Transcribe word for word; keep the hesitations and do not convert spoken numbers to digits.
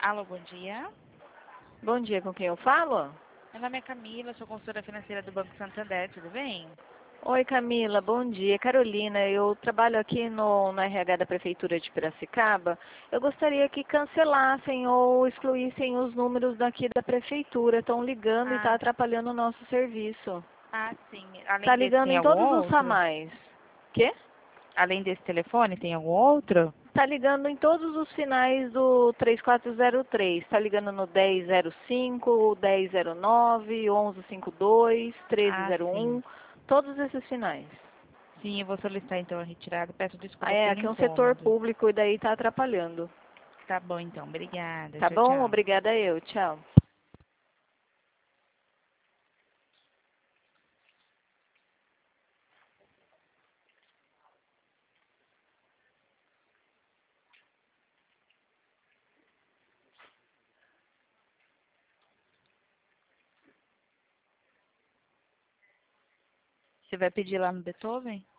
Alô, bom dia. Bom dia, com quem eu falo? Meu nome é Camila, sou consultora financeira do Banco Santander, tudo bem? Oi, Camila, bom dia. Carolina, eu trabalho aqui no, no R H da Prefeitura de Piracicaba. Eu gostaria que cancelassem ou excluíssem os números daqui da Prefeitura. Estão ligando e está Ah, atrapalhando o nosso serviço. ah, sim. Além Está desse, ligando tem em algum todos os outro? ramais. Quê? Além desse telefone, tem algum outro? Está ligando em todos os finais do três quatro zero três. Está ligando no dez zero cinco, dez zero nove, onze cinquenta e dois, treze Ah, zero sim. um. Todos esses finais. Sim, eu vou solicitar então a retirada. Peço Ah, desculpa é, pelo aqui é um setor incômodo. público e daí está atrapalhando. Tá bom, então. Obrigada. Tá Tchau, bom? tchau. Obrigada eu. Tchau. Você vai pedir lá no Beethoven?